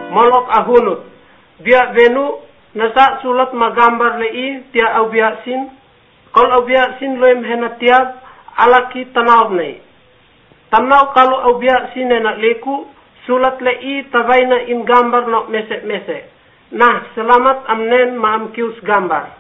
molok ahunut. Biak venu nasa sulat magambar lei tia au biak sin. Kal au biak sin loem henatiab alaki tanaw nei. Tanaw kalau au biak sin enak leku sulat lei tabaina im gambar no mesek-mesek. Nah, selamat amnen maam kius gambar.